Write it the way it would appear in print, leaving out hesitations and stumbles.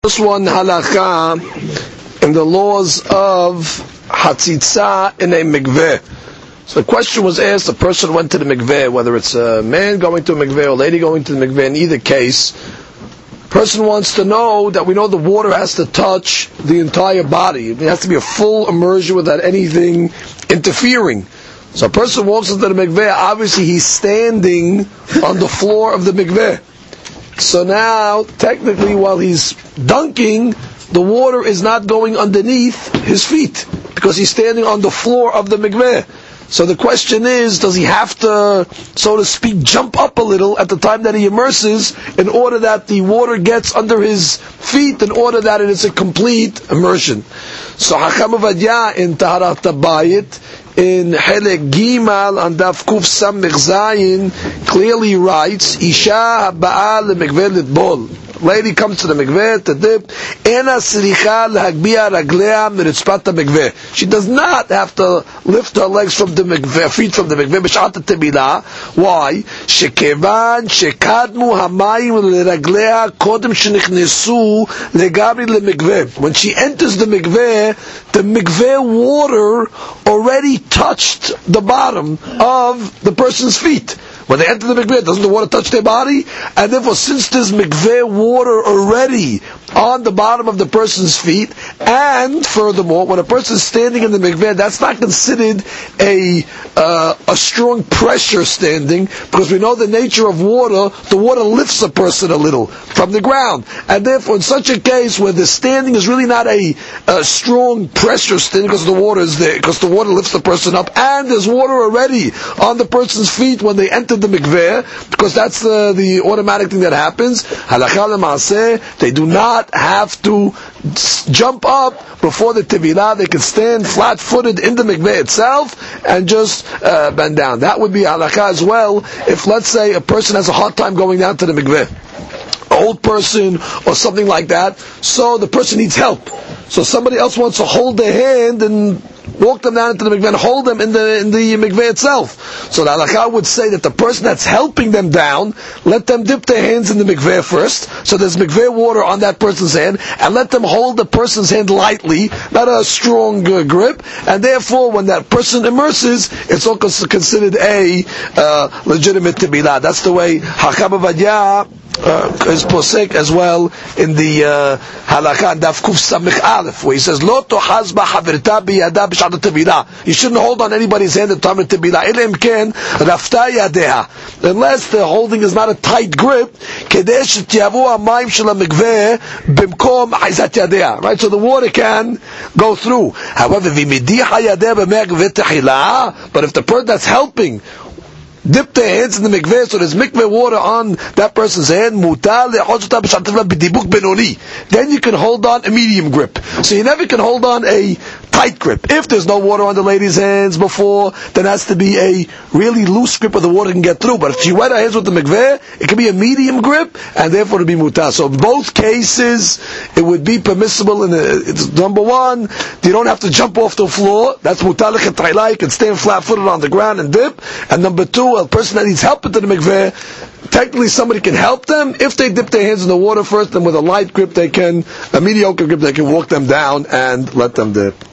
This one halakha in the laws of hatzitza in a mikveh. So the question was asked, a person went to the mikveh, whether it's a man going to a mikveh or a lady going to the mikveh, in either case, person wants to know that we know the water has to touch the entire body. It has to be a full immersion without anything interfering. So a person walks into the mikveh, obviously he's standing on the floor of the mikveh. So now, technically, while he's dunking, the water is not going underneath his feet, because he's standing on the floor of the mikveh. So the question is, does he have to, so to speak, jump up a little at the time that he immerses in order that the water gets under his feet, in order that it is a complete immersion? So Hacham Ovadia in Taharat Habayit, in Helek Gimal on Daf Kuf Samech Zayin, clearly writes, Isha Haba'al Lemikveh Litbol. Lady comes to the mikveh to dip. Ena siricha lehagbia raglea miritzpat mikveh. She does not have to lift her legs from the mikveh, feet from the mikveh. B'shat tebilah. Why? Shekevan shekadmu hamayim leraglea kodem shenichnesu legabri lemikveh. When she enters the mikveh water already touched the bottom of the person's feet. When they enter the mikveh, doesn't the water touch their body? And therefore, since there's mikveh water already on the bottom of the person's feet, and furthermore, when a person is standing in the mikveh, that's not considered a strong pressure standing, because we know the nature of water, the water lifts a person a little from the ground. And therefore, in such a case where the standing is really not a strong pressure standing, because the water is there, because the water lifts the person up, and there's water already on the person's feet when they enter the mikveh, because that's the automatic thing that happens. Halakha l'maaseh, they do not have to jump up before the tevilah. They can stand flat-footed in the mikveh itself and just bend down. That would be halakha as well if, let's say, a person has a hard time going down to the mikveh, an old person or something like that, so the person needs help. So somebody else wants to hold their hand and walk them down into the mikveh and hold them in the mikveh itself. So the halakha would say that the person that's helping them down, let them dip their hands in the mikveh first, so there's mikveh water on that person's hand, and let them hold the person's hand lightly, not a strong grip, and therefore when that person immerses, it's also considered a legitimate tebilah. That's the way Hacham Ovadia is posek as well in the halakha Daf Kuf Samech Aleph, where he says, Lo tochaz b'chaverta biyada b'shat tebilah. You shouldn't hold on anybody's hand at the time of tebilah. Elim ken rafta yadeha. Unless the holding is not a tight grip, kedei shetiyavu hamayim shel hamikveh b'mkom ha'izat yadeha. Right, so the water can go through. However, v'midicha yadeha b'mekveh techilah. But if the person that's helping dip their hands in the mikveh, so there's mikveh water on that person's hand, then you can hold on a medium grip. So you never can hold on a tight grip. If there's no water on the lady's hands before, then it has to be a really loose grip where the water can get through. But if she wet her hands with the mikveh, it can be a medium grip, and therefore it would be mutar. So in both cases, it would be permissible. It's number one, you don't have to jump off the floor. That's mutar l'chetayla. You can stand flat-footed on the ground and dip. And number two, a person that needs help into the mikveh, technically somebody can help them. If they dip their hands in the water first, then with a light grip, a mediocre grip, they can walk them down and let them dip.